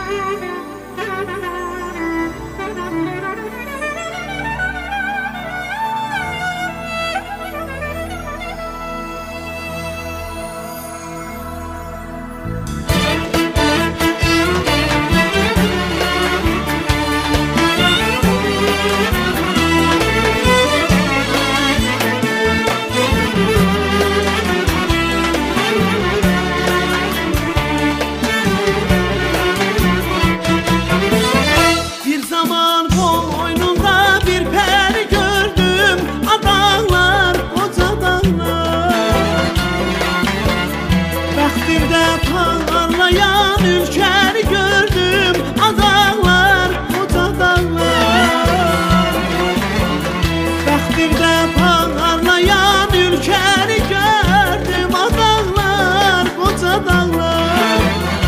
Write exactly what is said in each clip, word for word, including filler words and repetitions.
Parlayan ülkəni gördüm, adaqlar, uca dağlar. Bəxtimdə parlayan ülkəni gördüm, adaqlar, uca dağlar.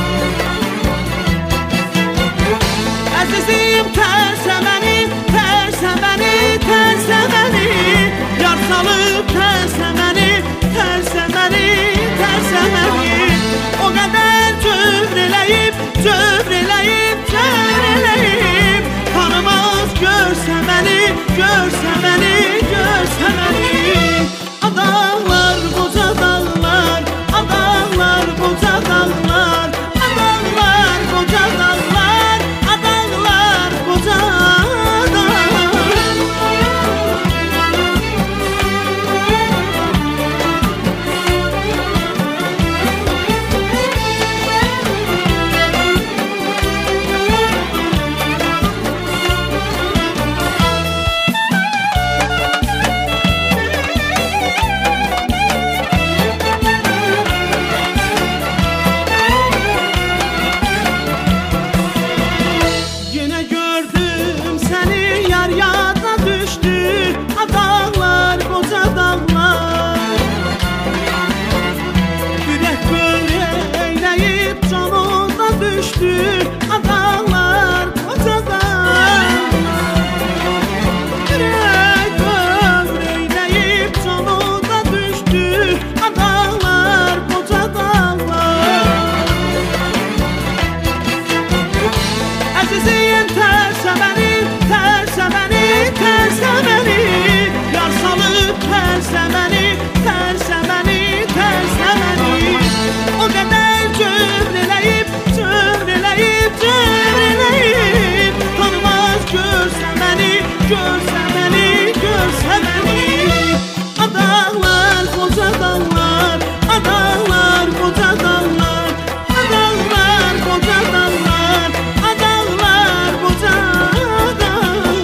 Əzizim tərsəməni, tərsəməni, tərsəməni, yar salıb tərsəməni, tərsəməni, tərsəməni. O qədər cövr eləyib, cövr eləyib, cövr eləyib. Tanımaz görsə məni, görsə məni, görsə məni. Adaqlar, qoca dağlar, adaqlar, qoca dağlar, adaqlar, qoca dağlar, adaqlar, qoca dağlar. Adaqlar, qoca dağlar. Ürək ömr eyləyib canına düşdü, adaqlar, qoca dağlar. Əzizim tərsəməni, tərsəməni, tərsəməni, yar salıb tərsəməni, tərsəməni, tərsəməni. O qədər cövr eləyib, cövr eləyib, cövr eləyib. Tanımaz görsə məni, görsə məni, görsə məni. Adaqlar, qoca dağlar, adaqlar, qoca dağlar, adaqlar, qoca dağlar, adaqlar, qoca dağlar.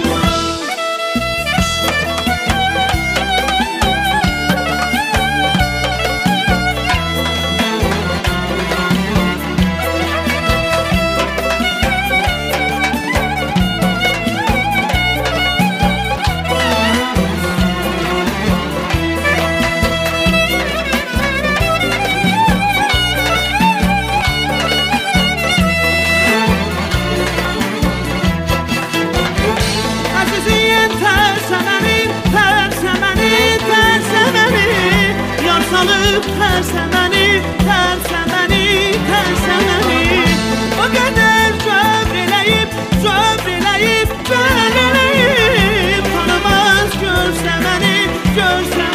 Salıb tərsəməni, tərsəməni, tərsəməni. O qədər cövr eləyib, cövr eləyib, cövr eləyib. Tanımaz görsə məni, görsə